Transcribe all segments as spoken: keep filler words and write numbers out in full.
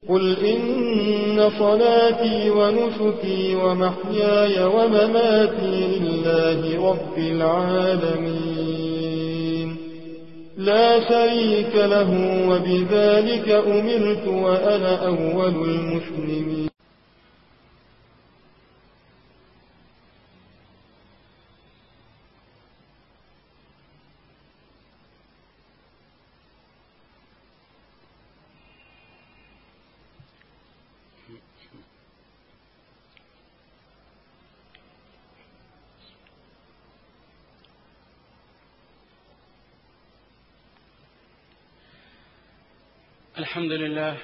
قل إن صلاتي ونسكي ومحياي ومماتي لله رب العالمين لا شريك له وبذلك أمرت وأنا أول المسلمين. الحمد لله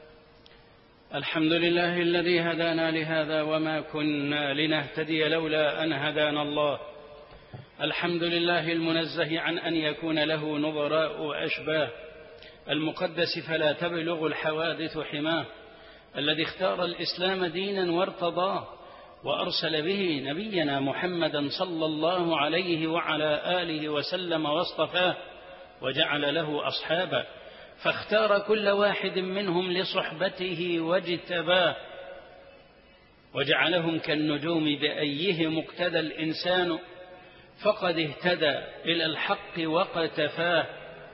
الحمد لله الذي هدانا لهذا وما كنا لنهتدي لولا أن هدانا الله. الحمد لله المنزه عن أن يكون له نظراء وأشباه، المقدس فلا تبلغ الحوادث حماه، الذي اختار الإسلام دينا وارتضاه، وأرسل به نبينا محمدا صلى الله عليه وعلى آله وسلم واصطفاه، وجعل له أصحابا، فاختار كل واحد منهم لصحبته واجتباه، وجعلهم كالنجوم بأيهم اقتدى الإنسان فقد اهتدى إلى الحق واقتفاه.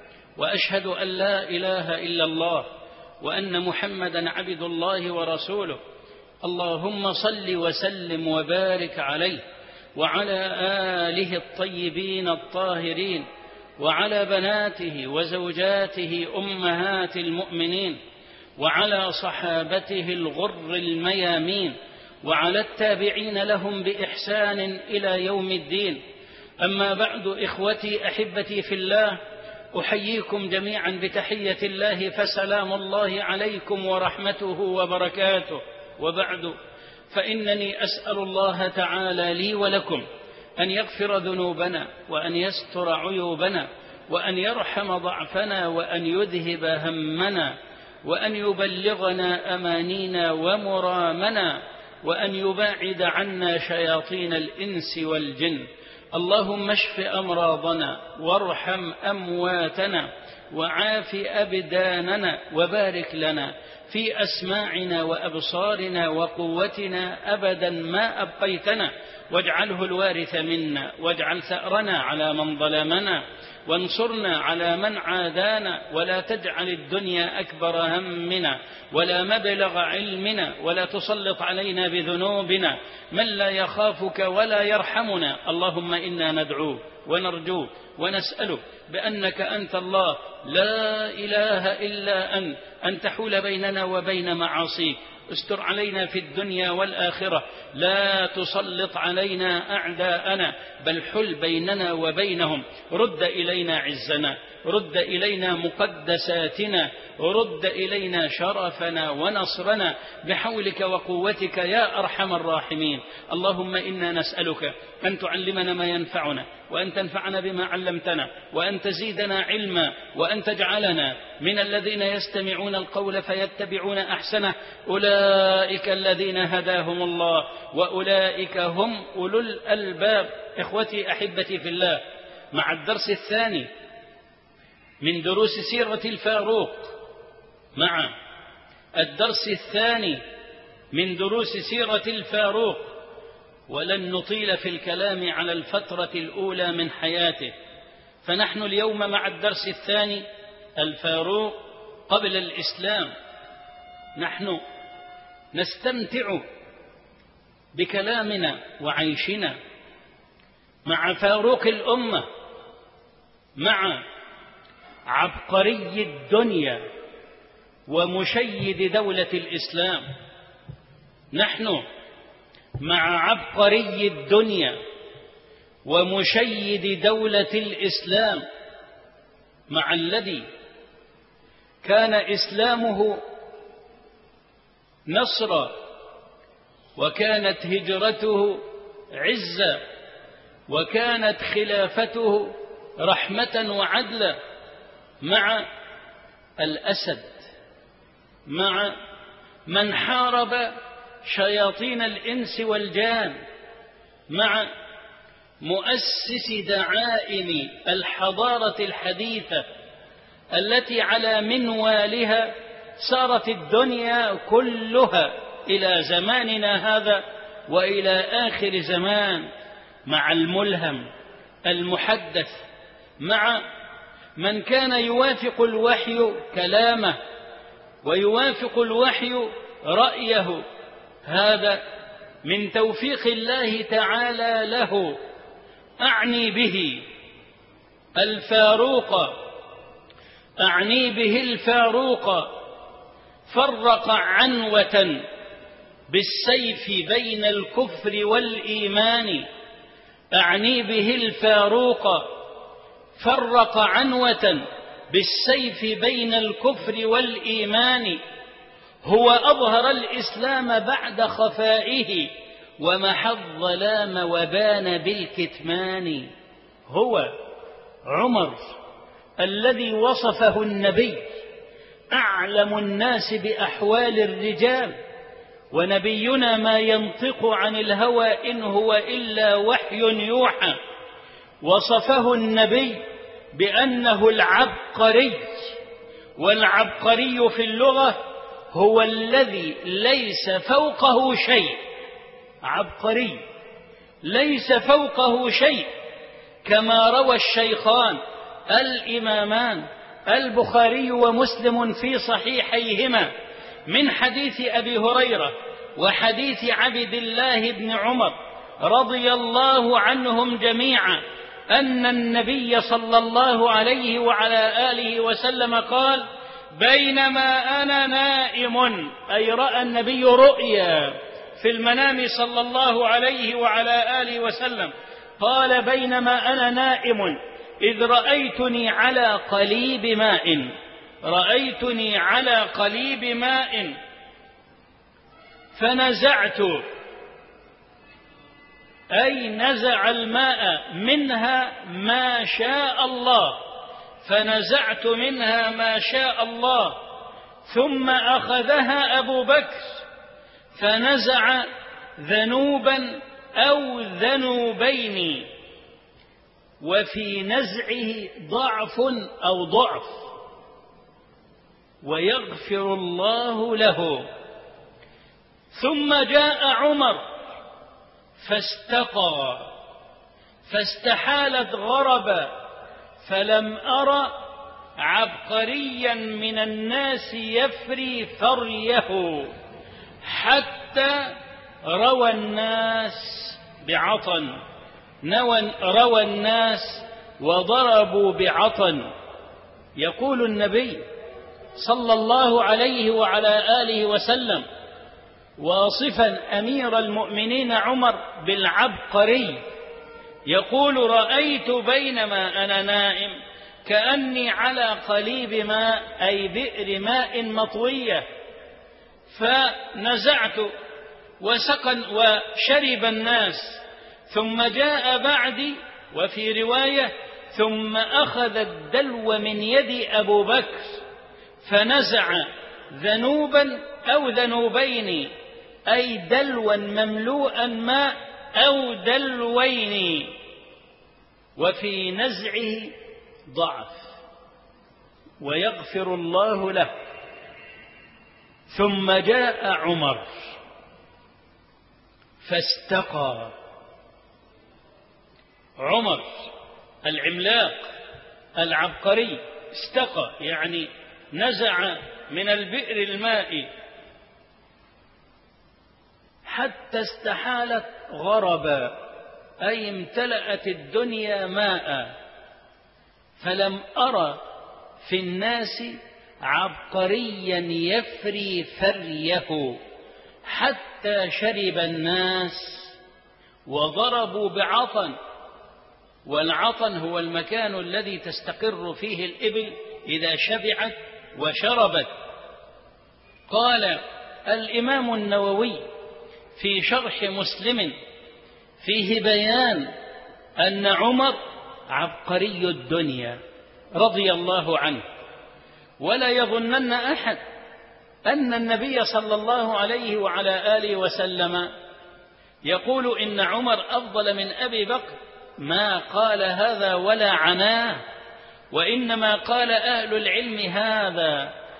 وأشهد أن لا إله إلا الله وأن محمدا عبد الله ورسوله. اللهم صل وسلم وبارك عليه وعلى آله الطيبين الطاهرين، وعلى بناته وزوجاته أمهات المؤمنين، وعلى صحابته الغر الميامين، وعلى التابعين لهم بإحسان إلى يوم الدين. أما بعد، إخوتي أحبتي في الله، أحييكم جميعا بتحية الله، فسلام الله عليكم ورحمته وبركاته. وبعد، فإنني أسأل الله تعالى لي ولكم أن يغفر ذنوبنا، وأن يستر عيوبنا، وأن يرحم ضعفنا، وأن يذهب همنا، وأن يبلغنا أمانينا ومرامنا، وأن يباعد عنا شياطين الإنس والجن. اللهم اشف أمراضنا، وارحم أمواتنا، وعاف أبداننا، وبارك لنا في أسماعنا وأبصارنا وقوتنا أبدا ما أبقيتنا، واجعله الوارث منا، واجعل ثأرنا على من ظلمنا، وانصرنا على من عادانا، ولا تجعل الدنيا أكبر همنا ولا مبلغ علمنا، ولا تسلط علينا بذنوبنا من لا يخافك ولا يرحمنا. اللهم إنا ندعوك ونرجوك ونسألك بأنك أنت الله لا إله إلا أنت، أن تحول بيننا وبين معاصيك. استر علينا في الدنيا والآخرة، لا تسلط علينا أعداءنا، بل حل بيننا وبينهم. رد إلينا عزنا، رد إلينا مقدساتنا، رد إلينا شرفنا ونصرنا بحولك وقوتك يا أرحم الراحمين. اللهم إنا نسألك أن تعلمنا ما ينفعنا، وأن تنفعنا بما علمتنا، وأن تزيدنا علما، وأن تجعلنا من الذين يستمعون القول فيتبعون أحسنه. أولئك الذين هداهم الله، وأولئك هم أولو الألباب. إخوتي أحبتي في الله، مع الدرس الثاني من دروس سيرة الفاروق، مع الدرس الثاني من دروس سيرة الفاروق، ولن نطيل في الكلام على الفترة الأولى من حياته، فنحن اليوم مع الدرس الثاني، الفاروق قبل الإسلام. نحن نستمتع بكلامنا وعيشنا مع فاروق الأمة، مع عبقري الدنيا ومشيد دولة الإسلام. نحن مع عبقري الدنيا ومشيد دولة الإسلام، مع الذي كان إسلامه نصرا، وكانت هجرته عزا، وكانت خلافته رحمة وعدلا، مع الأسد، مع من حارب شياطين الإنس والجان، مع مؤسس دعائم الحضارة الحديثة التي على منوالها صارت الدنيا كلها إلى زماننا هذا وإلى آخر زمان مع الملهم المحدث، مع من كان يوافق الوحي كلامه ويوافق الوحي رأيه، هذا من توفيق الله تعالى له. أعني به الفاروق أعني به الفاروق فرق عنوة بالسيف بين الكفر والإيمان. أعني به الفاروق فرق عنوة بالسيف بين الكفر والإيمان. هو أظهر الإسلام بعد خفائه ومحى الظلام وبان بالكتمان. هو عمر الذي وصفه النبي أعلم الناس بأحوال الرجال، ونبينا ما ينطق عن الهوى إن هو إلا وحي يوحى. وصفه النبي بأنه العبقري، والعبقري في اللغة هو الذي ليس فوقه شيء. عبقري ليس فوقه شيء، كما روى الشيخان الإمامان البخاري ومسلم في صحيحيهما من حديث أبي هريرة وحديث عبد الله بن عمر رضي الله عنهم جميعا أن النبي صلى الله عليه وعلى آله وسلم قال: بينما أنا نائم، أي رأى النبي رؤيا في المنام صلى الله عليه وعلى آله وسلم، قال: بينما أنا نائم إذ رأيتني على قليب ماء رأيتني على قليب ماء فنزعت، أي نزع الماء منها ما شاء الله، فنزعت منها ما شاء الله، ثم أخذها أبو بكر فنزع ذنوبا أو ذنوبين، وفي نزعه ضعف أو ضعف، ويغفر الله له. ثم جاء عمر فاستقى فاستحالت غربا، فلم أرى عبقريا من الناس يفري فريه حتى روى الناس بعطن روى الناس وضربوا بعطن. يقول النبي صلى الله عليه وعلى آله وسلم واصفا أمير المؤمنين عمر بالعبقري، يقول: رأيت بينما أنا نائم كأني على قليب ماء، أي بئر ماء مطوية، فنزعت وسقى وشرب الناس، ثم جاء بعدي، وفي رواية: ثم أخذ الدلو من يد أبو بكر فنزع ذنوبا أو ذنوبين، أي دلوا مملوءا ماء أو دلوين، وفي نزعه ضعف، ويغفر الله له. ثم جاء عمر فاستقى. عمر العملاق العبقري استقى، يعني نزع من البئر الماء حتى استحالت غربا، أي امتلأت الدنيا ماء، فلم أرى في الناس عبقريا يفري فريه حتى شرب الناس وضربوا بعطن. والعطن هو المكان الذي تستقر فيه الإبل إذا شبعت وشربت. قال الإمام النووي في شرح مسلم فيه بيان أن عمر عبقري الدنيا رضي الله عنه، ولا يظنن أحد أن النبي صلى الله عليه وعلى آله وسلم يقول إن عمر أفضل من أبي بكر، ما قال هذا ولا عناه، وإنما قال أهل العلم هذا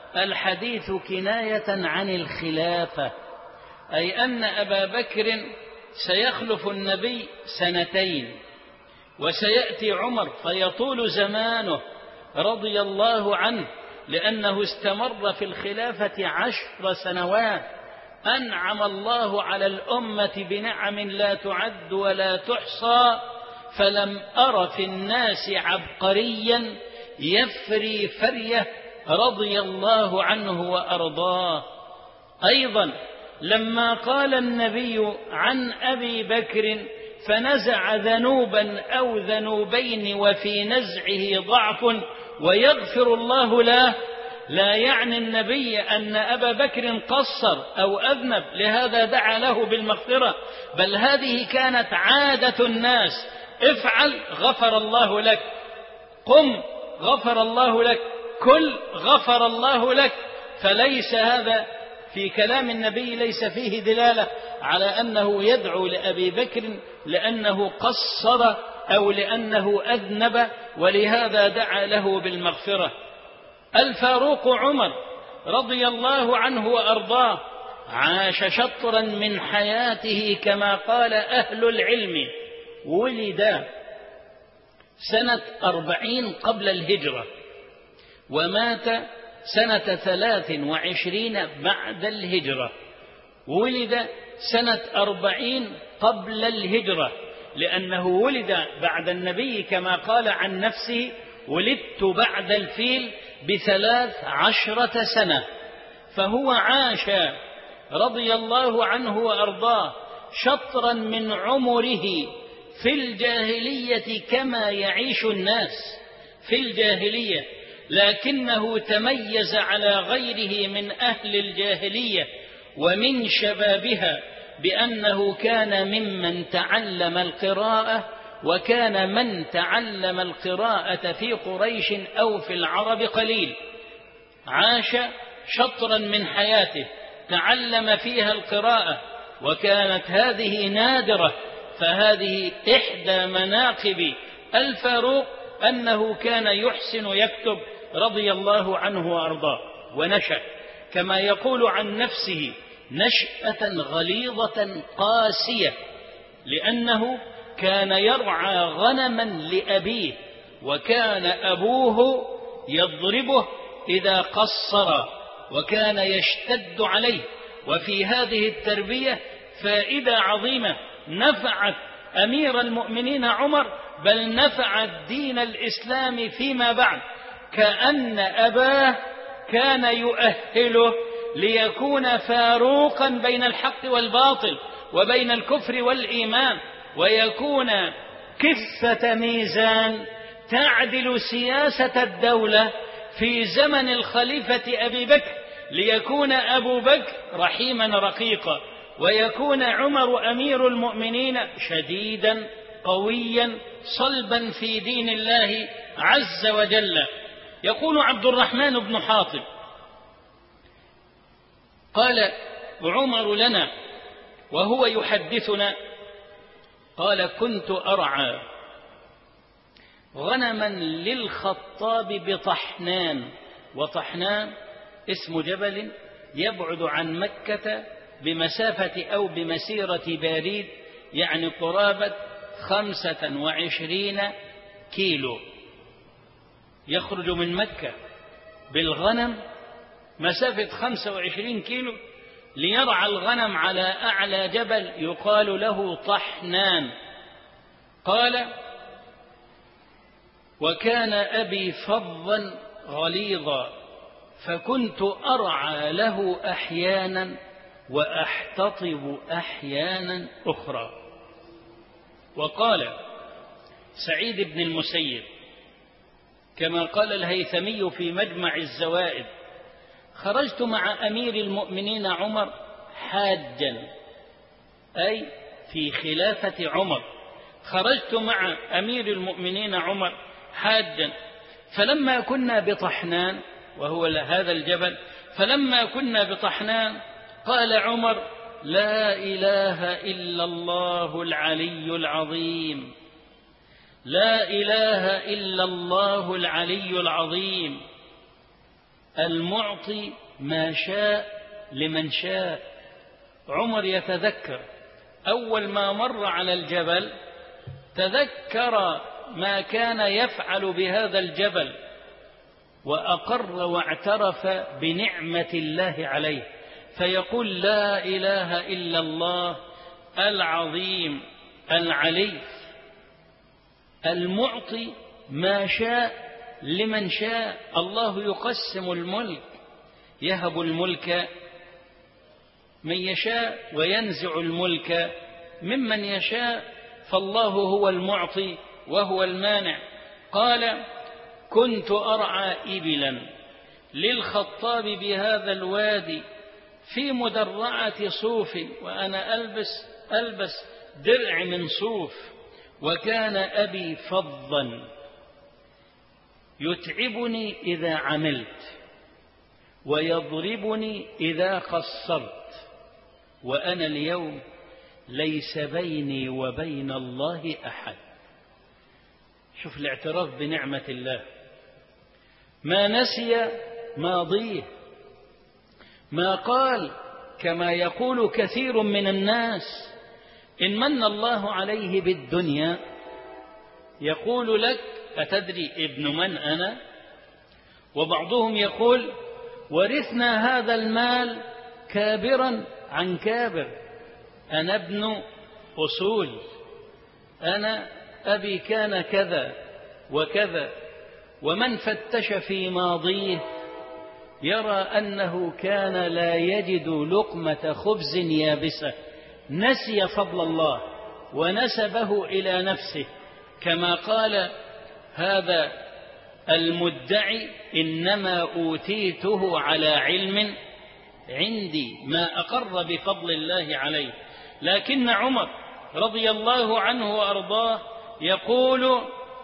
الحديث كناية عن الخلافة، أي أن أبا بكر سيخلف النبي سنتين، وسيأتي عمر فيطول زمانه رضي الله عنه، لأنه استمر في الخلافة عشر سنوات أنعم الله على الأمة بنعم لا تعد ولا تحصى، فلم أر في الناس عبقريا يفري فريه رضي الله عنه وأرضاه. أيضا لما قال النبي عن أبي بكر فنزع ذنوبا أو ذنوبين وفي نزعه ضعف ويغفر الله له، لا يعني النبي أن أبا بكر قصر أو أذنب لهذا دعا له بالمغفرة، بل هذه كانت عادة الناس: افعل غفر الله لك، قم غفر الله لك، كل غفر الله لك. فليس هذا في كلام النبي ليس فيه دلالة على أنه يدعو لأبي بكر لأنه قصر أو لأنه أذنب ولهذا دعا له بالمغفرة. الفاروق عمر رضي الله عنه وأرضاه عاش شطرا من حياته كما قال أهل العلم، ولد سنة أربعين قبل الهجرة ومات سنة ثلاث وعشرين بعد الهجرة. ولد سنة أربعين قبل الهجرة لأنه ولد بعد النبي كما قال عن نفسه: ولدت بعد الفيل بثلاث عشرة سنة. فهو عاش رضي الله عنه وأرضاه شطرا من عمره في الجاهلية كما يعيش الناس في الجاهلية، لكنه تميز على غيره من أهل الجاهلية ومن شبابها بأنه كان ممن تعلم القراءة، وكان من تعلم القراءة في قريش أو في العرب قليل. عاش شطرا من حياته تعلم فيها القراءة، وكانت هذه نادرة، فهذه إحدى مناقب الفاروق أنه كان يحسن يكتب رضي الله عنه وأرضاه. ونشأ كما يقول عن نفسه نشأة غليظة قاسية، لأنه كان يرعى غنما لأبيه، وكان أبوه يضربه إذا قصر وكان يشتد عليه. وفي هذه التربية فائدة عظيمة نفعت أمير المؤمنين عمر، بل نفعت دين الإسلام فيما بعد، كأن أباه كان يؤهله ليكون فاروقا بين الحق والباطل وبين الكفر والإيمان، ويكون كفة ميزان تعدل سياسة الدولة في زمن الخليفة أبي بكر، ليكون أبو بكر رحيما رقيقا، ويكون عمر أمير المؤمنين شديدا قويا صلبا في دين الله عز وجل. يقول عبد الرحمن بن حاطب: قال عمر لنا وهو يحدثنا، قال: كنت أرعى غنما للخطاب بطحنان، وطحنان اسم جبل يبعد عن مكة بمسافة أو بمسيرة باريد، يعني قرابة خمسة وعشرين كيلو. يخرج من مكة بالغنم مسافة خمسة وعشرين كيلو ليرعى الغنم على أعلى جبل يقال له طحنان. قال: وكان أبي فظا غليظا، فكنت أرعى له أحيانا وأحتطب أحيانا أخرى. وقال سعيد بن المسيب كما قال الهيثمي في مجمع الزوائد: خرجت مع أمير المؤمنين عمر حاجا، أي في خلافة عمر، خرجت مع أمير المؤمنين عمر حاجا، فلما كنا بطحنان، وهو هذا الجبل، فلما كنا بطحنان قال عمر: لا إله إلا الله العلي العظيم، لا إله إلا الله العلي العظيم. المعطي ما شاء لمن شاء. عمر يتذكر أول ما مر على الجبل تذكر ما كان يفعل بهذا الجبل، وأقر واعترف بنعمة الله عليه، فيقول: لا إله إلا الله العظيم العلي المعطي ما شاء لمن شاء. الله يقسم الملك، يهب الملك من يشاء وينزع الملك ممن يشاء، فالله هو المعطي وهو المانع. قال: كنت أرعى إبلا للخطاب بهذا الوادي في مدرعة صوف، وأنا ألبس, ألبس درع من صوف، وكان أبي فظا يتعبني إذا عملت ويضربني إذا قصرت، وأنا اليوم ليس بيني وبين الله أحد. شوف الاعتراف بنعمة الله، ما نسي ماضيه، ما قال كما يقول كثير من الناس: إن من الله عليه بالدنيا يقول لك: أتدري ابن من أنا؟ وبعضهم يقول: ورثنا هذا المال كابرا عن كابر، أنا ابن أصول، أنا أبي كان كذا وكذا. ومن فتش في ماضيه يرى أنه كان لا يجد لقمة خبز يابسة، نسي فضل الله ونسبه إلى نفسه، كما قال هذا المدعي: إنما أوتيته على علم عندي، ما أقر بفضل الله عليه. لكن عمر رضي الله عنه وأرضاه يقول: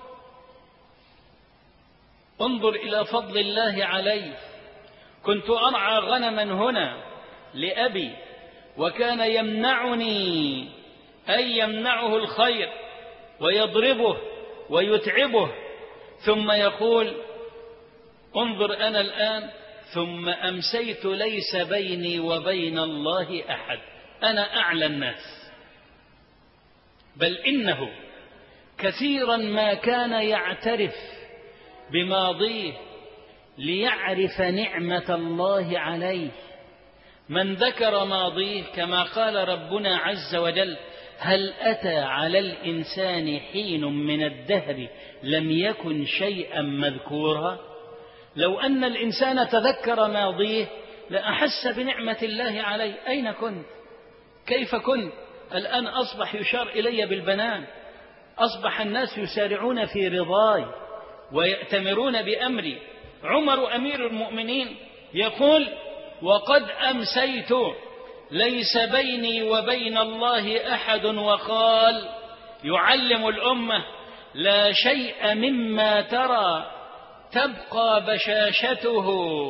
انظر إلى فضل الله عليه، كنت أرعى غنما هنا لأبي، وكان يمنعني، أي يمنعه الخير ويضربه ويتعبه، ثم يقول: انظر أنا الآن ثم أمسيت ليس بيني وبين الله أحد، أنا أعلى الناس. بل إنه كثيرا ما كان يعترف بماضيه ليعرف نعمة الله عليه. من ذكر ماضيه كما قال ربنا عز وجل: هل أتى على الإنسان حين من الدهر لم يكن شيئا مذكورا. لو أن الإنسان تذكر ماضيه لأحس بنعمة الله عليه. أين كنت؟ كيف كنت؟ الآن أصبح يشار إلي بالبنان، أصبح الناس يسارعون في رضاي ويأتمرون بأمري. عمر أمير المؤمنين يقول: وقد أمسيت ليس بيني وبين الله أحد، وقال يعلم الأمة: لا شيء مما ترى تبقى بشاشته،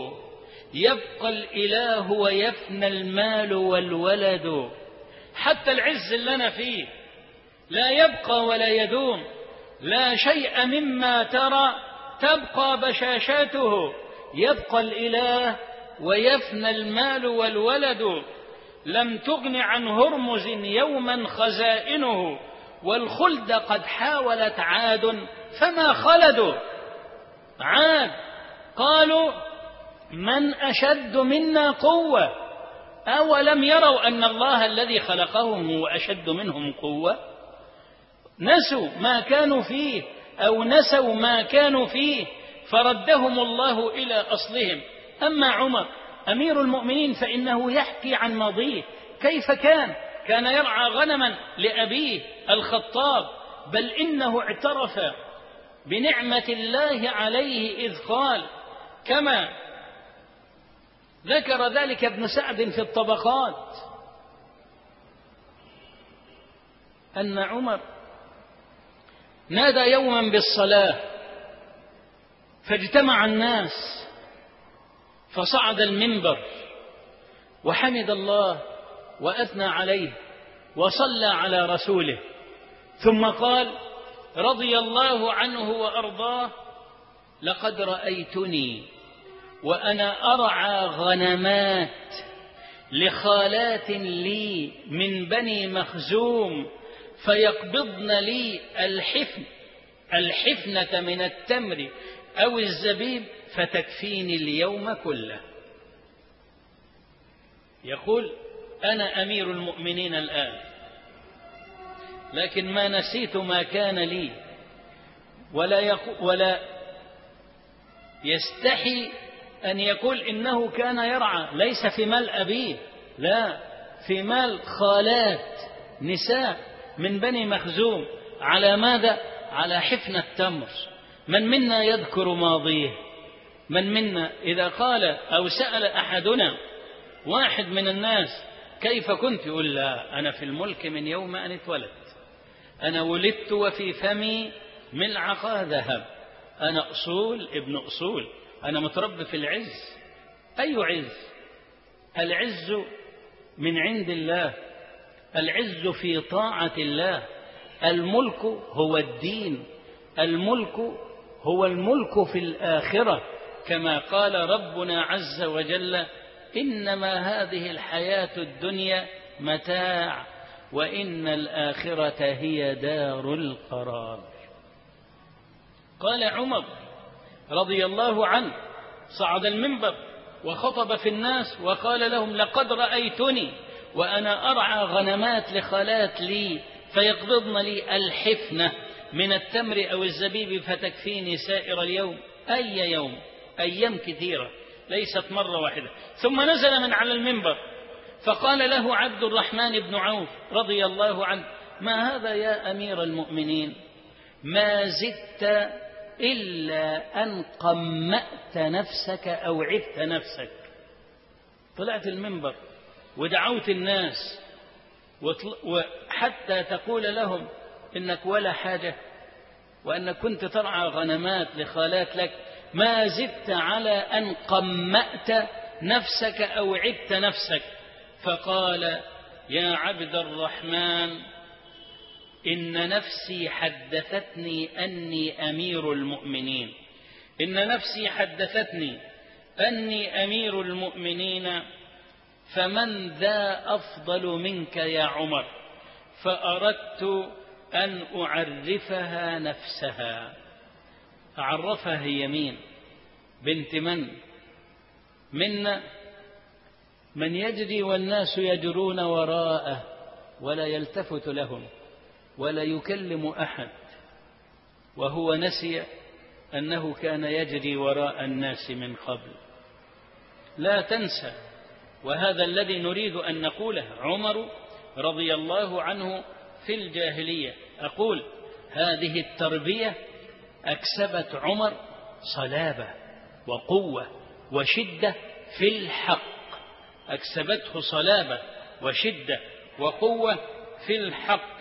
يبقى الإله ويفنى المال والولد. حتى العز اللي أنا فيه لا يبقى ولا يدوم. لا شيء مما ترى تبقى بشاشته، يبقى الإله ويفنى المال والولد. لم تغن عن هرمز يوما خزائنه، والخلد قد حاولت عاد فما خلدوا. عاد قالوا: من أشد منا قوة؟ أولم يروا أن الله الذي خلقهم هو أشد منهم قوة؟ نسوا ما كانوا فيه أو نسوا ما كانوا فيه فردهم الله إلى أصلهم. أما عمر أمير المؤمنين فإنه يحكي عن ماضيه كيف كان كان يرعى غنما لأبيه الخطاب، بل إنه اعترف بنعمة الله عليه إذ قال، كما ذكر ذلك ابن سعد في الطبقات، أن عمر نادى يوما بالصلاة فاجتمع الناس، فصعد المنبر وحمد الله وأثنى عليه وصلى على رسوله، ثم قال رضي الله عنه وأرضاه: لقد رأيتني وأنا أرعى غنمات لخالات لي من بني مخزوم فيقبضن لي الحفن الحفنة من التمر أو الزبيب فتكفيني اليوم كله. يقول أنا أمير المؤمنين الآن، لكن ما نسيت ما كان لي، ولا, ولا يستحي أن يقول إنه كان يرعى، ليس في مال أبيه، لا، في مال خالات نساء من بني مخزوم. على ماذا؟ على حفنة التمر. من منا يذكر ماضيه؟ من منا إذا قال أو سأل أحدنا واحد من الناس كيف كنت، يقول لا، أنا في الملك من يوم أن اتولدت، أنا ولدت وفي فمي ملعقة ذهب، أنا أصول ابن أصول، أنا متربي في العز. أي عز؟ العز من عند الله، العز في طاعة الله. الملك هو الدين، الملك هو الملك في الآخرة، كما قال ربنا عز وجل إنما هذه الحياة الدنيا متاع وإن الآخرة هي دار القرار. قال عمر رضي الله عنه صعد المنبر وخطب في الناس وقال لهم لقد رأيتني وأنا أرعى غنمات لخالات لي فيقبضن لي الحفنة من التمر أو الزبيب فتكفيني سائر اليوم. أي يوم؟ أيام كثيرة، ليست مرة واحدة. ثم نزل من على المنبر فقال له عبد الرحمن بن عوف رضي الله عنه ما هذا يا أمير المؤمنين؟ ما زدت إلا أن قمأت نفسك أو عبت نفسك. طلعت المنبر ودعوت الناس وحتى تقول لهم إنك ولا حاجة وأنك كنت ترعى غنمات لخالات لك، ما زدت على أن قمأت نفسك أو عبت نفسك. فقال يا عبد الرحمن إن نفسي حدثتني أني أمير المؤمنين، إن نفسي حدثتني أني أمير المؤمنين، فمن ذا أفضل منك يا عمر؟ فأردت أن أعرفها نفسها. أعرفها هي مين؟ بنت من؟ منا من يجري والناس يجرون وراءه ولا يلتفت لهم ولا يكلم أحد، وهو نسي أنه كان يجري وراء الناس من قبل. لا تنسى، وهذا الذي نريد أن نقوله. عمر رضي الله عنه في الجاهلية، أقول هذه التربية أكسبت عمر صلابة وقوة وشدة في الحق، أكسبته صلابة وشدة وقوة في الحق،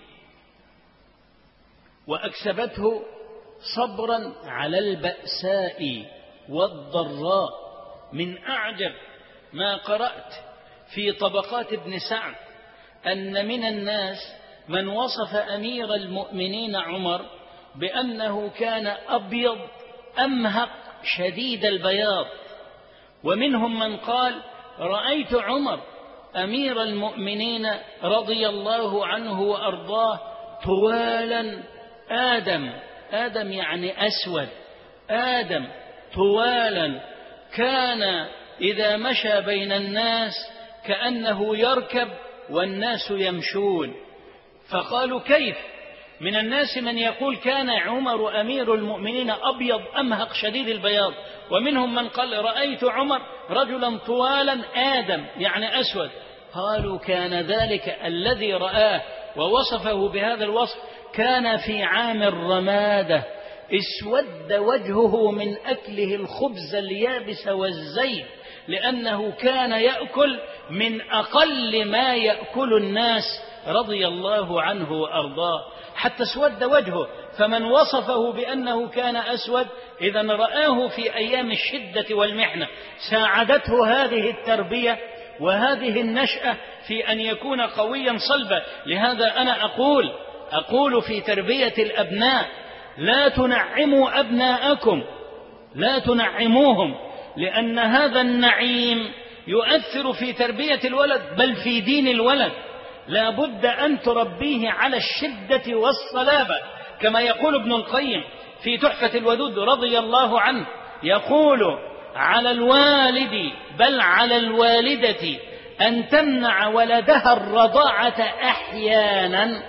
وأكسبته صبرا على البأساء والضراء. من أعجب ما قرأت في طبقات ابن سعد أن من الناس من وصف أمير المؤمنين عمر بأنه كان أبيض أمهق شديد البياض، ومنهم من قال رأيت عمر أمير المؤمنين رضي الله عنه وأرضاه طوالا آدم، آدم يعني أسود، آدم طوالا، كان إذا مشى بين الناس كأنه يركب والناس يمشون. فقالوا كيف؟ من الناس من يقول كان عمر أمير المؤمنين أبيض أمهق شديد البياض، ومنهم من قال رأيت عمر رجلا طوالا آدم يعني أسود. قالوا كان ذلك الذي رآه ووصفه بهذا الوصف كان في عام الرمادة، اسود وجهه من أكله الخبز اليابس والزيت، لأنه كان يأكل من أقل ما يأكل الناس رضي الله عنه وأرضاه، حتى اسود وجهه. فمن وصفه بأنه كان أسود إذن رآه في أيام الشدة والمحنة. ساعدته هذه التربية وهذه النشأة في أن يكون قويا صلبا. لهذا أنا أقول أقول في تربية الأبناء لا تنعموا أبناءكم، لا تنعموهم، لأن هذا النعيم يؤثر في تربية الولد بل في دين الولد. لا بد أن تربيه على الشدة والصلابة، كما يقول ابن القيم في تحفة الودود رضي الله عنه، يقول: على الوالد بل على الوالدة أن تمنع ولدها الرضاعة أحيانا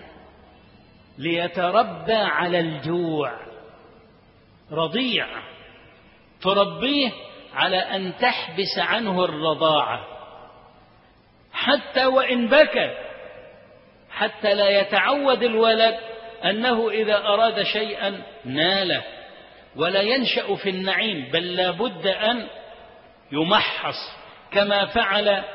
ليتربى على الجوع. رضيع تربيه على أن تحبس عنه الرضاعة حتى وإن بكى، حتى لا يتعود الولد أنه إذا أراد شيئا ناله، ولا ينشأ في النعيم، بل لا بد أن يمحص كما فعل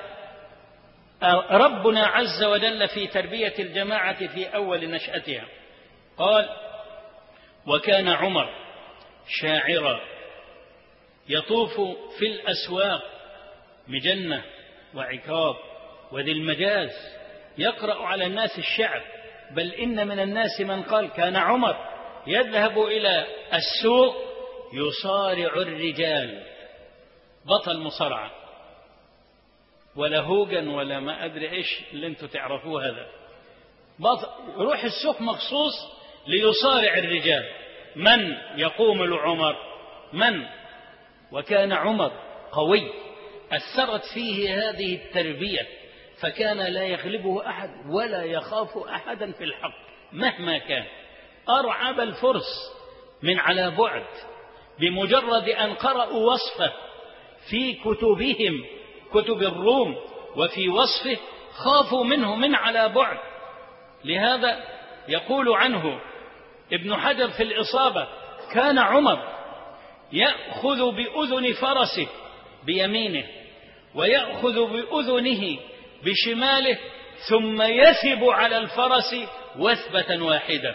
ربنا عز وجل في تربية الجماعة في أول نشأتها. قال: وكان عمر شاعرا يطوف في الأسواق مجنة وعكاظ وذي المجاز يقرأ على الناس الشعر، بل إن من الناس من قال: كان عمر يذهب إلى السوق يصارع الرجال، بطل مصارعة ولا هوجن ولا ما أدري إيش اللي أنتوا تعرفوه، هذا بطل يروح السوق مخصوص ليصارع الرجال. من يقوم لعمر؟ من؟ وكان عمر قوي، أثرت فيه هذه التربية، فكان لا يغلبه أحد ولا يخاف أحدا في الحق مهما كان. أرعب الفرس من على بعد، بمجرد أن قرأوا وصفه في كتبهم كتب الروم وفي وصفه خافوا منه من على بعد. لهذا يقول عنه ابن حجر في الإصابة: كان عمر يأخذ بأذن فرسه بيمينه ويأخذ بأذنه بشماله ثم يثب على الفرس وثبة واحدة.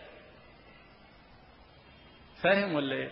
فاهم ولا ايه؟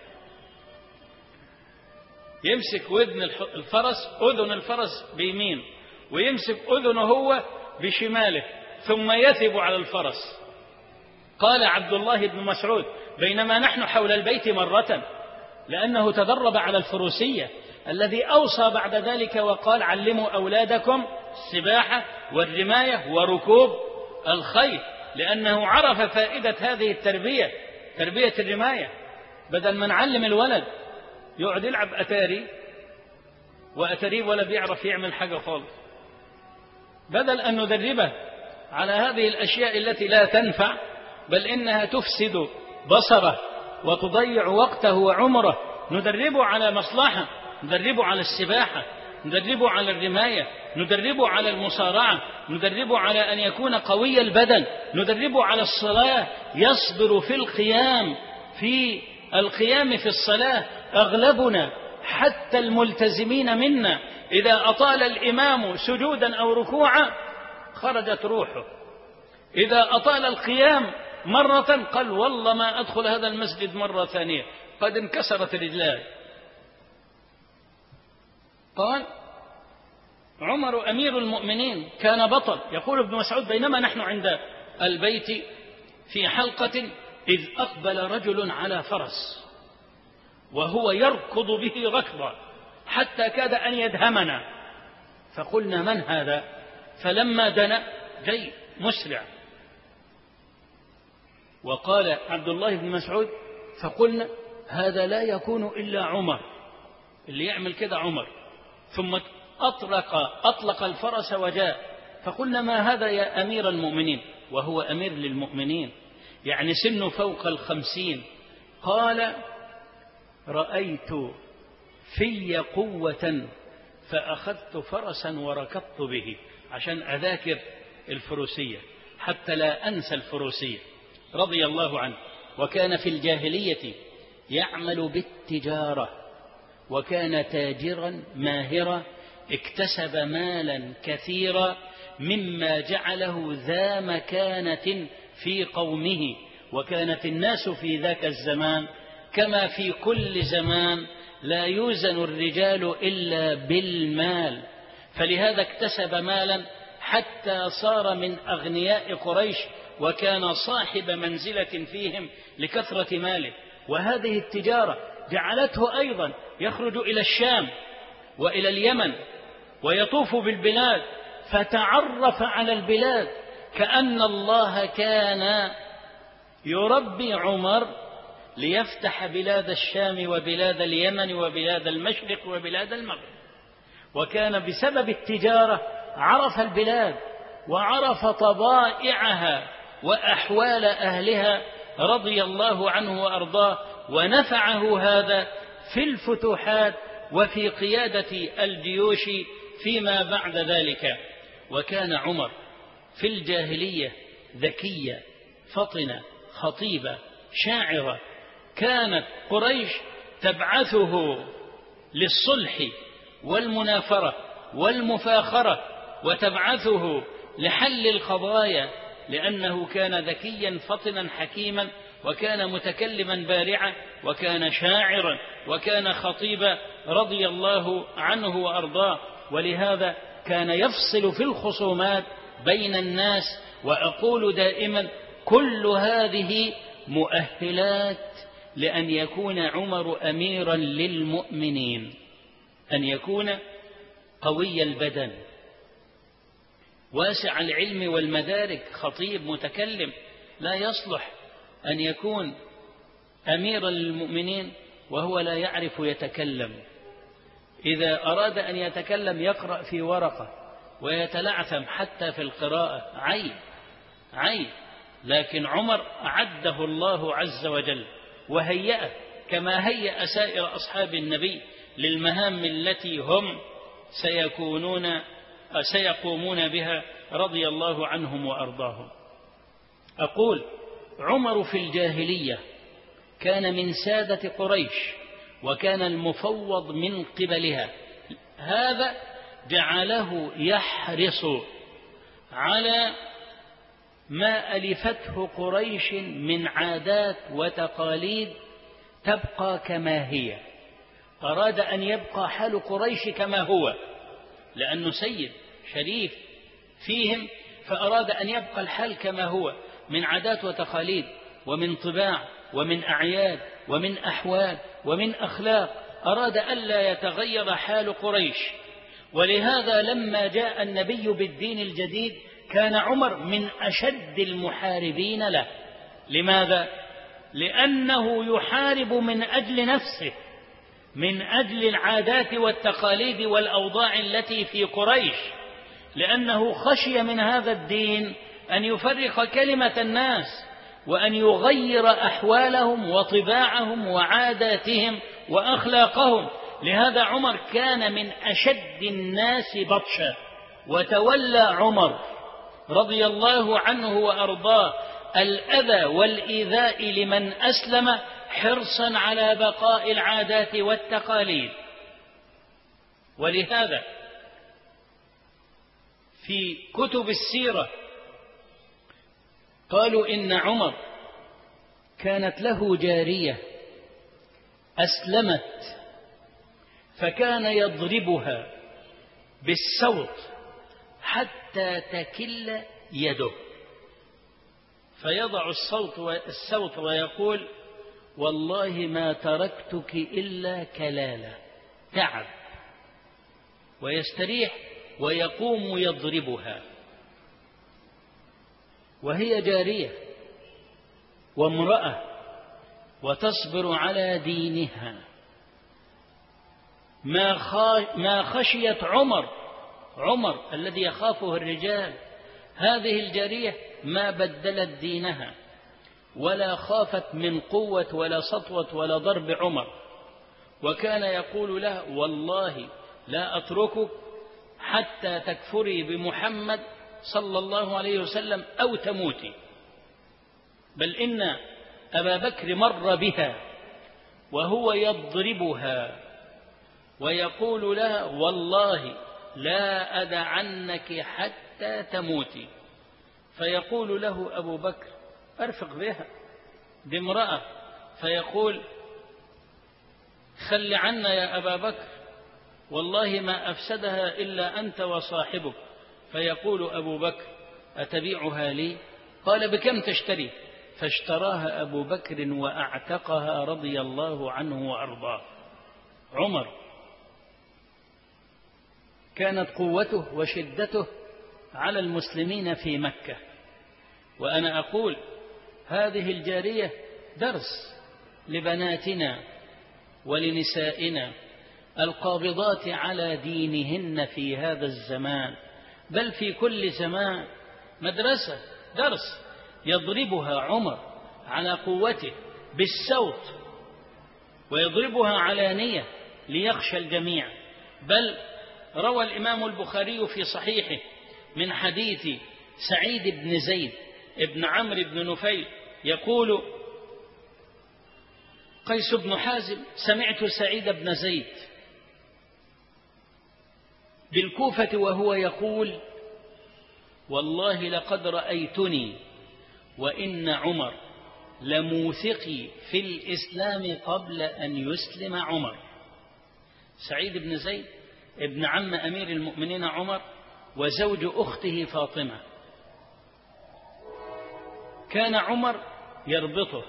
يمسك ودن الفرس، أذن الفرس بيمين، ويمسك أذنه هو بشماله ثم يثب على الفرس. قال عبد الله بن مسعود: بينما نحن حول البيت مرة، لأنه تدرب على الفروسية، الذي أوصى بعد ذلك وقال: علموا أولادكم السباحة والرماية وركوب الخيل، لأنه عرف فائدة هذه التربية، تربية الرماية. بدل ما نعلم الولد يقعد يلعب أتاري وأتاري ولا بيعرف يعمل حاجة خالص، بدل أن ندربه على هذه الأشياء التي لا تنفع بل إنها تفسد بصره وتضيع وقته وعمره، ندربه على مصلحة، ندربه على السباحة، ندربه على الرماية، ندربه على المصارعة، ندربه على أن يكون قوي البدن، ندربه على الصلاة، يصبر في القيام في القيام في الصلاة. أغلبنا حتى الملتزمين منا إذا أطال الإمام سجودا أو ركوعا خرجت روحه، إذا أطال القيام مرة قال: والله ما أدخل هذا المسجد مرة ثانية، قد انكسرت رجلاي. قال عمر أمير المؤمنين كان بطل. يقول ابن مسعود: بينما نحن عند البيت في حلقة إذ أقبل رجل على فرس وهو يركض به ركضا حتى كاد أن يدهمنا، فقلنا: من هذا؟ فلما دنا جاي مسرع. وقال عبد الله بن مسعود: فقلنا: هذا لا يكون إلا عمر، اللي يعمل كده عمر. ثم أطلق, أطلق الفرس وجاء، فقلنا: ما هذا يا أمير المؤمنين؟ وهو أمير للمؤمنين، يعني سنه فوق الخمسين. قال: رأيت في قوة فأخذت فرسا وركضت به عشان أذاكر الفروسية حتى لا أنسى الفروسية، رضي الله عنه. وكان في الجاهلية يعمل بالتجارة، وكان تاجرا ماهرا، اكتسب مالا كثيرا مما جعله ذا مكانة في قومه. وكانت الناس في ذاك الزمان كما في كل زمان لا يوزن الرجال إلا بالمال، فلهذا اكتسب مالا حتى صار من أغنياء قريش، وكان صاحب منزلة فيهم لكثرة ماله. وهذه التجارة جعلته أيضا يخرج إلى الشام وإلى اليمن ويطوف بالبلاد، فتعرف على البلاد، كأن الله كان يربي عمر ليفتح بلاد الشام وبلاد اليمن وبلاد المشرق وبلاد المغرب. وكان بسبب التجارة عرف البلاد وعرف طبائعها وأحوال أهلها رضي الله عنه وأرضاه، ونفعه هذا في الفتوحات وفي قيادة الجيوش فيما بعد ذلك. وكان عمر في الجاهلية ذكية فطنة خطيبة شاعرة. كانت قريش تبعثه للصلح والمنافرة والمفاخرة، وتبعثه لحل القضايا، لأنه كان ذكيا فطنا حكيما، وكان متكلما بارعا، وكان شاعرا، وكان خطيبا رضي الله عنه وأرضاه. ولهذا كان يفصل في الخصومات بين الناس. وأقول دائما كل هذه مؤهلات لأن يكون عمر أميرا للمؤمنين، أن يكون قوي البدن واسع العلم والمدارك، خطيب متكلم. لا يصلح أن يكون أميرا للمؤمنين وهو لا يعرف يتكلم. إذا أراد أن يتكلم يقرأ في ورقة ويتلعثم حتى في القراءة، عيب عيب. لكن عمر أعده الله عز وجل وهيأه كما هيأ سائر أصحاب النبي للمهام التي هم سيكونون سيقومون بها رضي الله عنهم وأرضاهم. أقول عمر في الجاهلية كان من سادة قريش، وكان المفوض من قبلها. هذا جعله يحرص على ما ألفته قريش من عادات وتقاليد تبقى كما هي. أراد أن يبقى حال قريش كما هو، لأنه سيد شريف فيهم، فأراد أن يبقى الحال كما هو من عادات وتقاليد ومن طباع ومن أعياد ومن أحوال ومن أخلاق. أراد ألا يتغير حال قريش. ولهذا لما جاء النبي بالدين الجديد كان عمر من أشد المحاربين له. لماذا؟ لأنه يحارب من أجل نفسه، من أجل العادات والتقاليد والأوضاع التي في قريش، لأنه خشي من هذا الدين أن يفرق كلمة الناس وأن يغير أحوالهم وطباعهم وعاداتهم وأخلاقهم. لهذا عمر كان من أشد الناس بطشا. وتولى عمر رضي الله عنه وأرضاه الأذى والإيذاء لمن أسلم حرصا على بقاء العادات والتقاليد. ولهذا في كتب السيرة قالوا إن عمر كانت له جارية أسلمت، فكان يضربها بالسوط حتى تكل يده، فيضع الصوت والسوط ويقول: والله ما تركتك إلا كلالة، تعب، ويستريح ويقوم يضربها وهي جارية وامرأة وتصبر على دينها. ما خشيت عمر عمر الذي يخافه الرجال هذه الجارية ما بدلت دينها ولا خافت من قوة ولا سطوة ولا ضرب عمر. وكان يقول لها: والله لا أتركك حتى تكفري بمحمد صلى الله عليه وسلم أو تموتي. بل إن أبا بكر مر بها وهو يضربها ويقول لها: والله لا أدعنك حتى تموتي. فيقول له أبو بكر: أرفق بها، دي امرأة. فيقول: خل عنا يا أبا بكر، والله ما أفسدها إلا أنت وصاحبك. فيقول أبو بكر: أتبيعها لي؟ قال: بكم تشتري؟ فاشتراها أبو بكر وأعتقها رضي الله عنه وأرضاه. عمر كانت قوته وشدته على المسلمين في مكة. وأنا أقول هذه الجارية درس لبناتنا ولنسائنا القابضات على دينهن في هذا الزمان، بل في كل زمان، مدرسة درس يضربها عمر على قوته بالسوط، ويضربها علانية ليخشى الجميع. بل روى الإمام البخاري في صحيحه من حديث سعيد بن زيد ابن عمرو بن نفيل يقول قيس بن حازم: سمعت سعيد بن زيد بالكوفة وهو يقول: والله لقد رأيتني وإن عمر لموثقي في الإسلام قبل أن يسلم عمر. سعيد بن زيد ابن عم أمير المؤمنين عمر وزوج أخته فاطمة. كان عمر يربطه،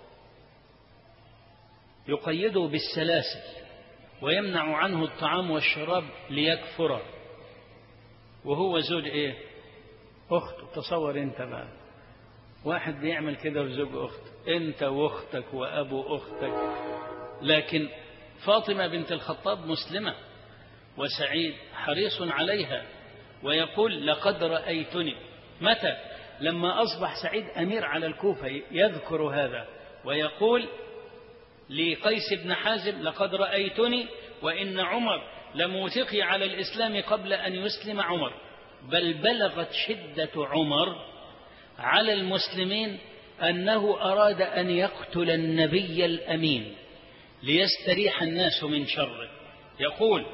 يقيده بالسلاسل ويمنع عنه الطعام والشراب ليكفر، وهو زوج ايه؟ اخته. تصور انت بقى واحد بيعمل كده في زوج اخته، انت واختك وابو اختك. لكن فاطمة بنت الخطاب مسلمة وسعيد حريص عليها، ويقول: لقد رأيتني. متى؟ لما أصبح سعيد أمير على الكوفة يذكر هذا ويقول لقيس بن حازم: لقد رأيتني وإن عمر لموثقي على الإسلام قبل أن يسلم عمر. بل بلغت شدة عمر على المسلمين أنه أراد أن يقتل النبي الأمين ليستريح الناس من شره. يقول: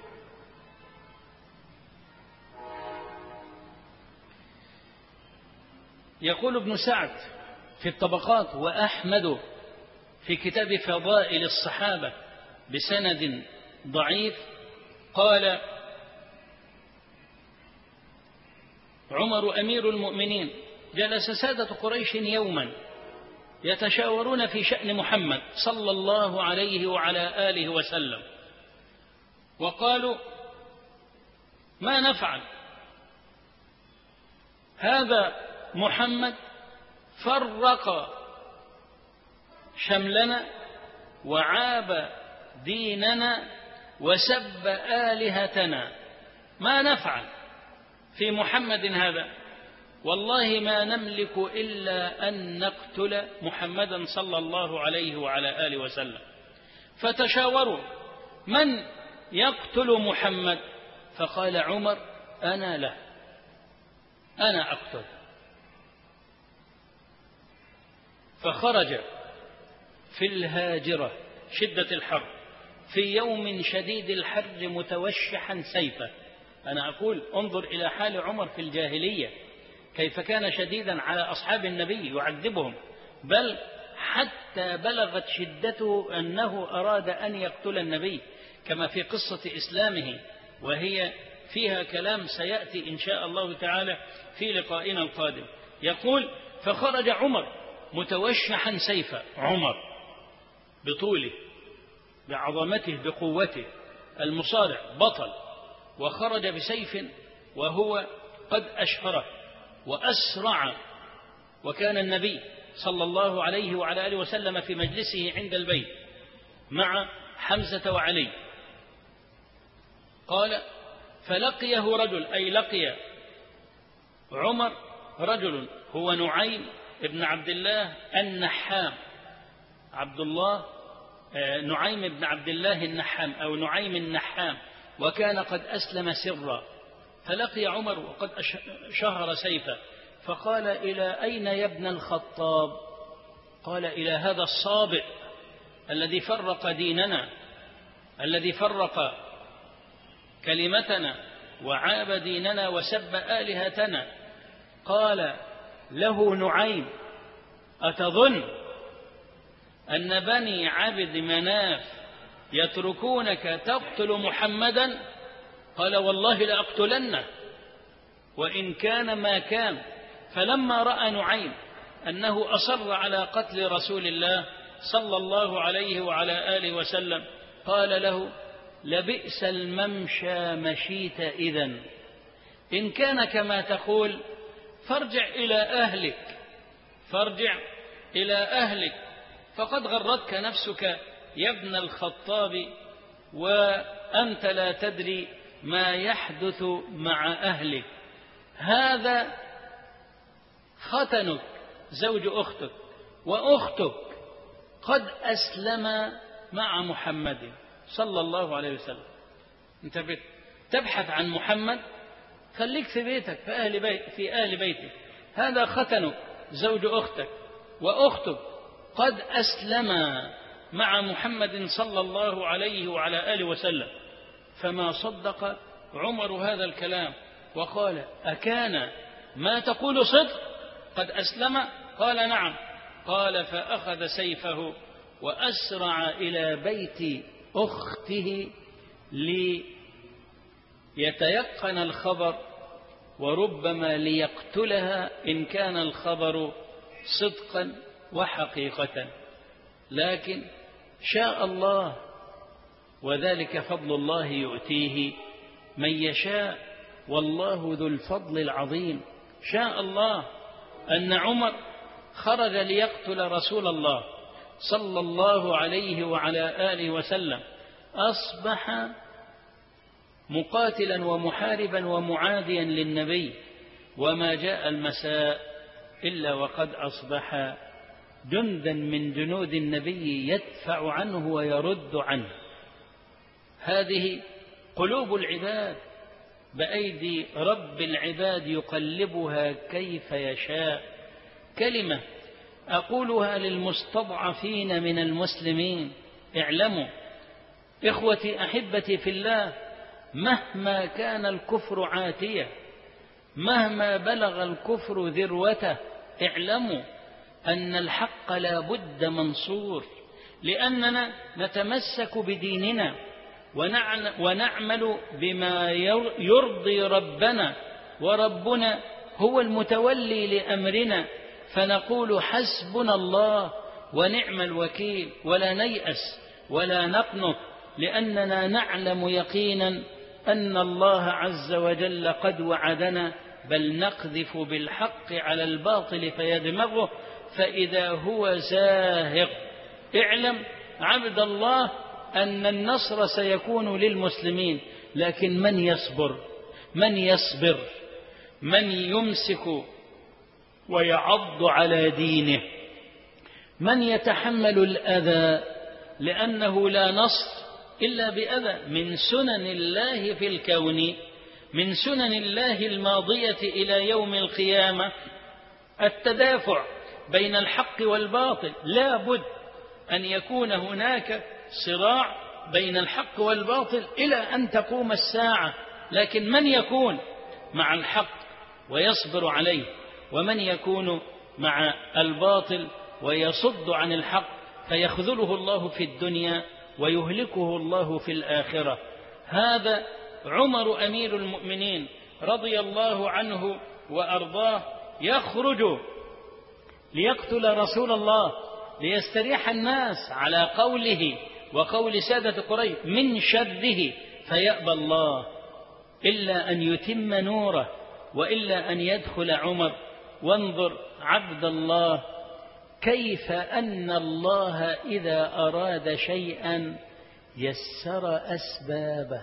يقول ابن سعد في الطبقات وأحمد في كتاب فضائل الصحابة بسند ضعيف، قال عمر أمير المؤمنين: جلس سادة قريش يوما يتشاورون في شأن محمد صلى الله عليه وعلى آله وسلم، وقالوا: ما نفعل؟ هذا محمد فرق شملنا وعاب ديننا وسب آلهتنا، ما نفعل في محمد هذا؟ والله ما نملك إلا أن نقتل محمدا صلى الله عليه وعلى آله وسلم. فتشاوروا من يقتل محمد، فقال عمر: أنا له، أنا أقتل. فخرج في الهاجرة شدة الحر في يوم شديد الحر متوشحا سيفه. أنا أقول انظر إلى حال عمر في الجاهلية كيف كان شديدا على أصحاب النبي يعذبهم، بل حتى بلغت شدته أنه أراد أن يقتل النبي، كما في قصة إسلامه، وهي فيها كلام سيأتي إن شاء الله تعالى في لقائنا القادم. يقول: فخرج عمر متوشحا سيفا، عمر بطوله بعظمته بقوته المصارع بطل، وخرج بسيف وهو قد أشهره وأسرع. وكان النبي صلى الله عليه وعلى آله وسلم في مجلسه عند البيت مع حمزة وعلي. قال: فلقيه رجل، أي لقي عمر رجل هو نعيم ابن عبد الله النحام، عبد الله نعيم ابن عبد الله النحام أو نعيم النحام، وكان قد أسلم سرا. فلقي عمر وقد شهر سيفه، فقال: إلى أين يا ابن الخطاب؟ قال: إلى هذا الصابئ الذي فرق ديننا، الذي فرق كلمتنا وعاب ديننا وسب آلهتنا. قال له نعيم: أتظن أن بني عبد مناف يتركونك تقتل محمدا؟ قال: والله لأقتلنه وإن كان ما كان. فلما رأى نعيم أنه أصر على قتل رسول الله صلى الله عليه وعلى آله وسلم، قال له: لبئس الممشى مشيت إذن، إن كان كما تقول فارجع إلى أهلك، فارجع إلى أهلك، فقد غرتك نفسك يا ابن الخطاب، وأنت لا تدري ما يحدث مع أهلك. هذا ختنك زوج أختك، وأختك قد أسلم مع محمد صلى الله عليه وسلم. أنت تبحث عن محمد، خليك في بيتك، في أهل, بيت في أهل بيتك. هذا ختنك زوج أختك، وأختك قد أسلم مع محمد صلى الله عليه وعلى آله وسلم. فما صدق عمر هذا الكلام وقال: أكان ما تقول صدق؟ قد أسلم؟ قال: نعم. قال: فأخذ سيفه وأسرع إلى بيت أخته ليتيقن الخبر، وربما ليقتلها إن كان الخبر صدقا وحقيقة. لكن شاء الله، وذلك فضل الله يؤتيه من يشاء، والله ذو الفضل العظيم. شاء الله أن عمر خرج ليقتل رسول الله صلى الله عليه وعلى آله وسلم، أصبح مقاتلا ومحاربا ومعاديا للنبي، وما جاء المساء إلا وقد أصبح جندا من جنود النبي يدفع عنه ويرد عنه. هذه قلوب العباد بأيدي رب العباد يقلبها كيف يشاء. كلمة أقولها للمستضعفين من المسلمين: اعلموا إخوتي أحبتي في الله، مهما كان الكفر عاتية، مهما بلغ الكفر ذروته، اعلموا أن الحق لا بد منصور، لأننا نتمسك بديننا ونعمل بما يرضي ربنا، وربنا هو المتولي لأمرنا، فنقول حسبنا الله ونعم الوكيل، ولا نيأس ولا نقنط، لأننا نعلم يقينا أن الله عز وجل قد وعدنا: بل نقذف بالحق على الباطل فيدمغه فإذا هو زاهق. اعلم عبد الله أن النصر سيكون للمسلمين، لكن من يصبر؟ من يصبر؟ من يمسك ويعض على دينه؟ من يتحمل الأذى؟ لأنه لا نصر إلا بأذى من سنن الله في الكون، من سنن الله الماضية إلى يوم القيامة. التدافع بين الحق والباطل، لا بد أن يكون هناك صراع بين الحق والباطل إلى أن تقوم الساعة. لكن من يكون مع الحق ويصبر عليه، ومن يكون مع الباطل ويصد عن الحق فيخذله الله في الدنيا ويهلكه الله في الآخرة. هذا عمر أمير المؤمنين رضي الله عنه وأرضاه يخرج ليقتل رسول الله ليستريح الناس على قوله وقول سادة قريش من شره، فيأبى الله إلا أن يتم نوره وإلا أن يدخل عمر. وانظر عبد الله كيف أن الله إذا أراد شيئا يسر أسبابه،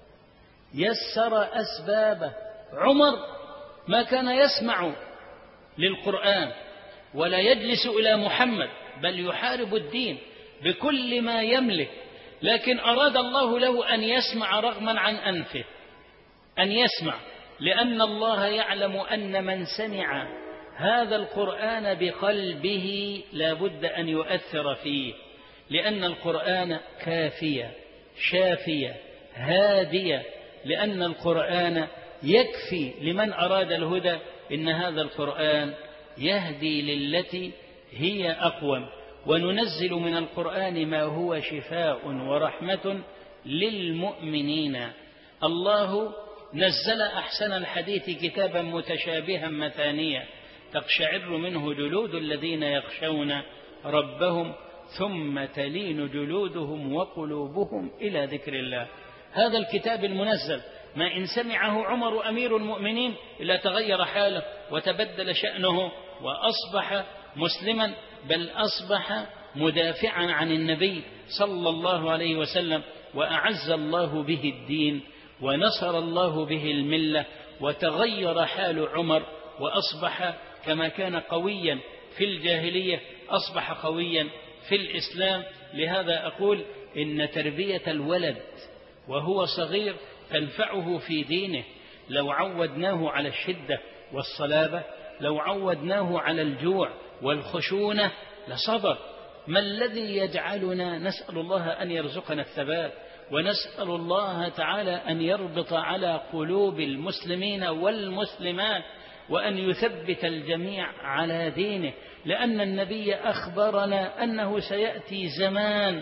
يسر أسبابه. عمر ما كان يسمع للقرآن ولا يجلس إلى محمد، بل يحارب الدين بكل ما يملك، لكن أراد الله له أن يسمع رغما عن أنفه، أن يسمع، لأن الله يعلم أن من سمع هذا القرآن بقلبه لا بد أن يؤثر فيه، لأن القرآن كافية شافية هادية، لأن القرآن يكفي لمن أراد الهدى. إن هذا القرآن يهدي للتي هي أقوم، وننزل من القرآن ما هو شفاء ورحمة للمؤمنين. الله نزل أحسن الحديث كتابا متشابها مثانيا تقشعر منه جلود الذين يخشون ربهم ثم تلين جلودهم وقلوبهم إلى ذكر الله. هذا الكتاب المنزل ما إن سمعه عمر أمير المؤمنين إلا تغير حاله وتبدل شأنه وأصبح مسلما، بل أصبح مدافعا عن النبي صلى الله عليه وسلم، وأعز الله به الدين ونصر الله به الملة، وتغير حال عمر وأصبح كما كان قويا في الجاهلية أصبح قويا في الإسلام. لهذا أقول إن تربية الولد وهو صغير تنفعه في دينه. لو عودناه على الشدة والصلابة، لو عودناه على الجوع والخشونة لصبر. ما الذي يجعلنا نسأل الله أن يرزقنا الثبات، ونسأل الله تعالى أن يربط على قلوب المسلمين والمسلمات، وأن يثبت الجميع على دينه، لأن النبي أخبرنا أنه سيأتي زمان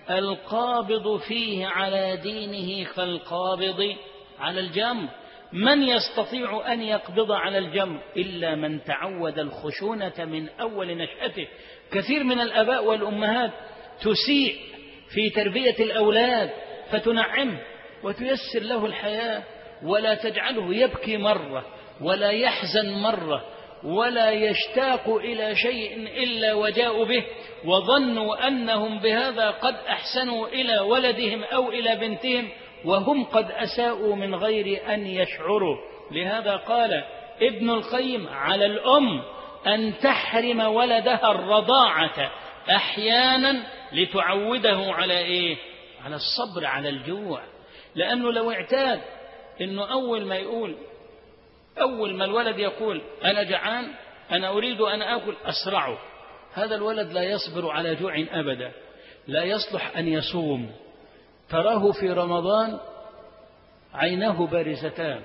القابض فيه على دينه كالقابض على الجمر. من يستطيع أن يقبض على الجمر إلا من تعود الخشونة من أول نشأته. كثير من الآباء والأمهات تسيء في تربية الأولاد فتنعمه وتيسر له الحياة، ولا تجعله يبكي مرة ولا يحزن مرة ولا يشتاق إلى شيء إلا وجاءوا به، وظنوا أنهم بهذا قد أحسنوا إلى ولدهم أو إلى بنتهم وهم قد أساءوا من غير أن يشعروا. لهذا قال ابن القيم على الأم أن تحرم ولدها الرضاعة أحيانا لتعوده على إيه؟ على الصبر على الجوع. لأنه لو اعتاد أنه أول ما يقول أول ما الولد يقول أنا جعان أنا أريد أن أكل أسرعه، هذا الولد لا يصبر على جوع أبدا، لا يصلح أن يصوم. تراه في رمضان عيناه بارزتان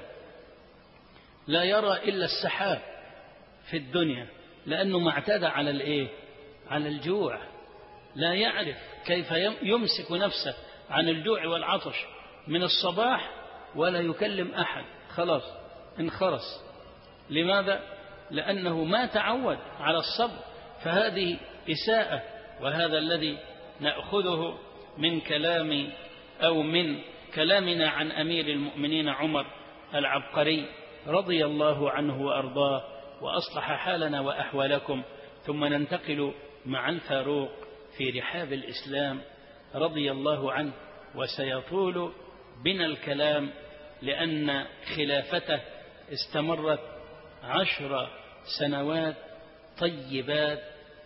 لا يرى إلا السحاب في الدنيا، لأنه ما اعتاد على الإيه؟ على الجوع. لا يعرف كيف يمسك نفسه عن الجوع والعطش من الصباح ولا يكلم أحد، خلاص انخرس. لماذا؟ لأنه ما تعود على الصبر. فهذه إساءة، وهذا الذي نأخذه من كلام أو من كلامنا عن أمير المؤمنين عمر العبقري رضي الله عنه وأرضاه وأصلح حالنا وأحوالكم. ثم ننتقل مع الفاروق في رحاب الإسلام رضي الله عنه، وسيطول بنا الكلام لأن خلافته استمرت عشر سنوات طيبات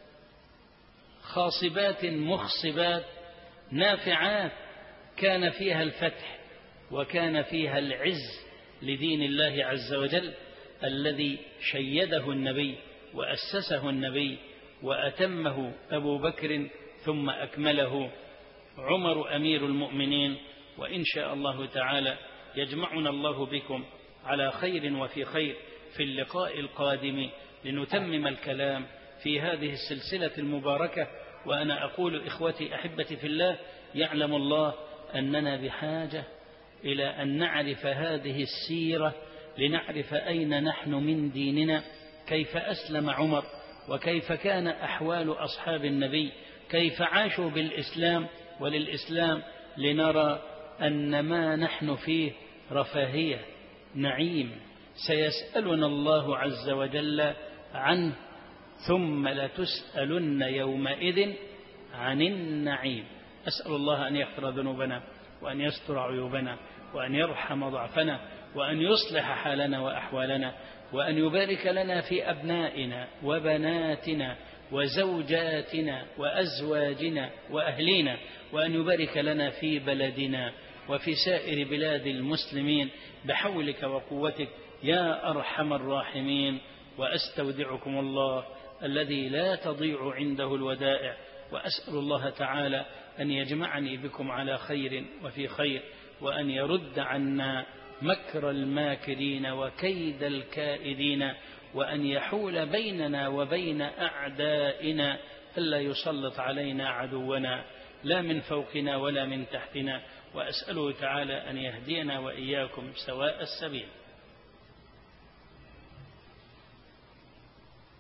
خاصبات مخصبات نافعات، كان فيها الفتح وكان فيها العز لدين الله عز وجل الذي شيده النبي وأسسه النبي وأتمه أبو بكر ثم أكمله عمر أمير المؤمنين. وإن شاء الله تعالى يجمعنا الله بكم على خير وفي خير في اللقاء القادم لنتمم الكلام في هذه السلسلة المباركة. وأنا أقول إخوتي أحبتي في الله، يعلم الله أننا بحاجة إلى أن نعرف هذه السيرة لنعرف أين نحن من ديننا، كيف أسلم عمر وكيف كان أحوال أصحاب النبي، كيف عاشوا بالإسلام وللإسلام، لنرى أن ما نحن فيه رفاهية نعيم سيسألنا الله عز وجل عنه، ثم لتسألن يومئذ عن النعيم. أسأل الله أن يغفر ذنوبنا وأن يستر عيوبنا وأن يرحم ضعفنا وأن يصلح حالنا وأحوالنا، وأن يبارك لنا في أبنائنا وبناتنا وزوجاتنا وأزواجنا وأهلينا، وأن يبارك لنا في بلدنا وفي سائر بلاد المسلمين بحولك وقوتك يا أرحم الراحمين. وأستودعكم الله الذي لا تضيع عنده الودائع، وأسأل الله تعالى أن يجمعني بكم على خير وفي خير، وأن يرد عنا مكر الماكرين وكيد الكائدين، وأن يحول بيننا وبين أعدائنا، ألا يسلط علينا عدونا لا من فوقنا ولا من تحتنا. وأسأله تعالى أن يهدينا وإياكم سواء السبيل.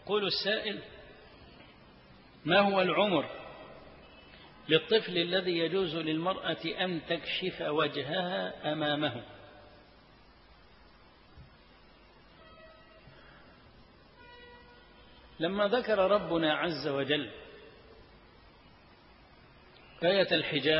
يقول السائل: ما هو العمر للطفل الذي يجوز للمرأة أن تكشف وجهها أمامه؟ لما ذكر ربنا عز وجل آية الحجاب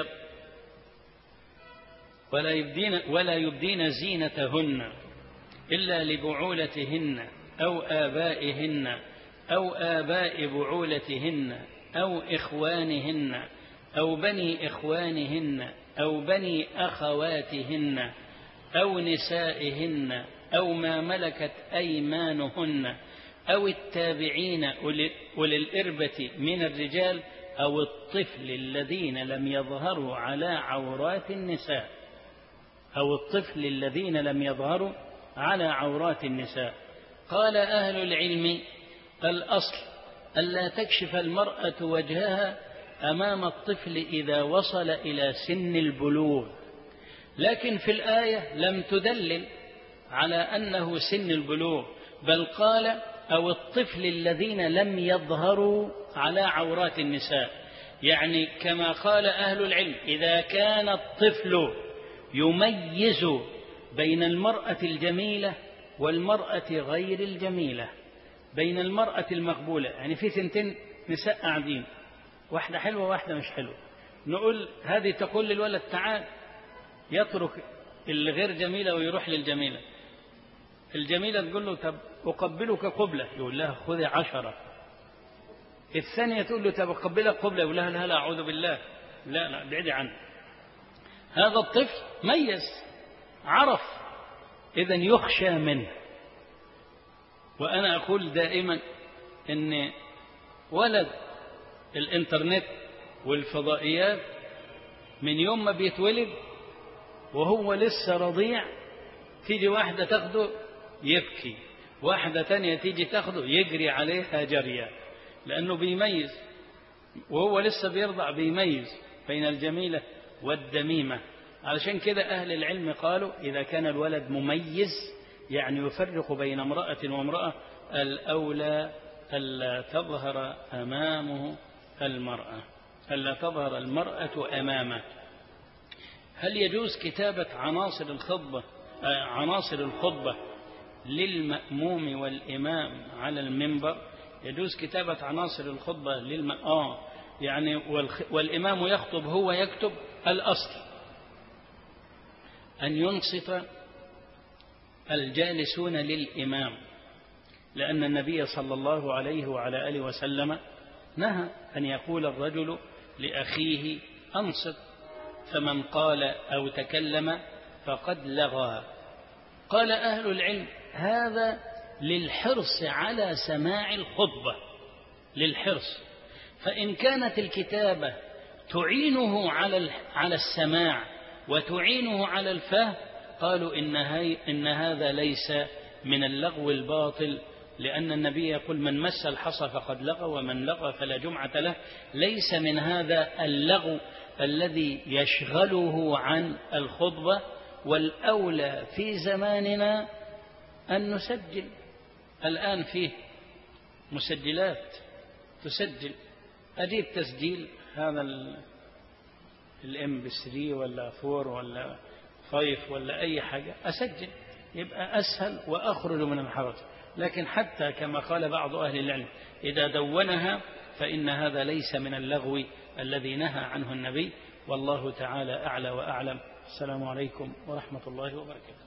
ولا يبدين, ولا يبدين زينتهن إلا لبعولتهن أو آبائهن أو آباء بعولتهن أو إخوانهن أو بني إخوانهن أو بني أخواتهن أو نسائهن أو ما ملكت أيمانهن أو التابعين أولي الإربة من الرجال أو الطفل الذين لم يظهروا على عورات النساء أو الطفل الذين لم يظهروا على عورات النساء. قال أهل العلم: الأصل ألا تكشف المرأة وجهها أمام الطفل إذا وصل إلى سن البلوغ، لكن في الآية لم تدلل على أنه سن البلوغ، بل قال: أو الطفل الذين لم يظهروا على عورات النساء. يعني كما قال أهل العلم: إذا كان الطفل يميز بين المرأة الجميلة والمرأة غير الجميلة، بين المرأة المقبولة، يعني في ثنتين نساء قاعدين، واحدة حلوة واحدة مش حلوة، نقول هذه تقول للولد تعال، يترك الغير جميلة ويروح للجميلة. الجميلة تقول له: طب أقبلك قبلة، يقول لها: خذي عشرة. الثانية تقول له: طب أقبلك قبلة، يقول لها: لا لا أعوذ بالله، لا لا بعيدي عنه. هذا الطفل ميز، عرف، إذن يخشى منه. وأنا أقول دائما إن ولد الإنترنت والفضائيات من يوم ما بيتولد وهو لسه رضيع، تيجي واحدة تاخده يبكي، واحدة تانية تيجي تاخده يجري عليها جريا، لأنه بيميز وهو لسه بيرضع، بيميز بين الجميلة والدميمة. علشان كده أهل العلم قالوا: إذا كان الولد مميز، يعني يفرق بين امرأة وامرأة، الأولى ألا تظهر أمامه المرأة، ألا تظهر المرأة أمامه. هل يجوز كتابة عناصر الخطبة عناصر الخطبة للمأموم والإمام على المنبر؟ يجوز كتابة عناصر الخطبة للم... آه يعني والخ... والإمام يخطب هو يكتب. الأصل أن ينصت الجالسون للإمام، لأن النبي صلى الله عليه وعلى آله وسلم نهى أن يقول الرجل لأخيه: أنصت، فمن قال أو تكلم فقد لغى. قال أهل العلم: هذا للحرص على سماع الخطبة، للحرص. فإن كانت الكتابة تعينه على على السماع وتعينه على الفهم، قالوا إن, إن هذا ليس من اللغو الباطل، لأن النبي يقول: من مس الحصى فقد لغى ومن لغى فلا جمعة له. ليس من هذا اللغو الذي يشغله عن الخطبة. والأولى في زماننا أن نسجل. الآن فيه مسجلات تسجل، أجيب تسجيل هذا الام بي ثري ولا فور ولا فايف ولا أي حاجة، أسجل، يبقى أسهل وأخرج من الحرج. لكن حتى كما قال بعض أهل العلم: إذا دونها فإن هذا ليس من اللغو الذي نهى عنه النبي. والله تعالى أعلى وأعلم. السلام عليكم ورحمة الله وبركاته.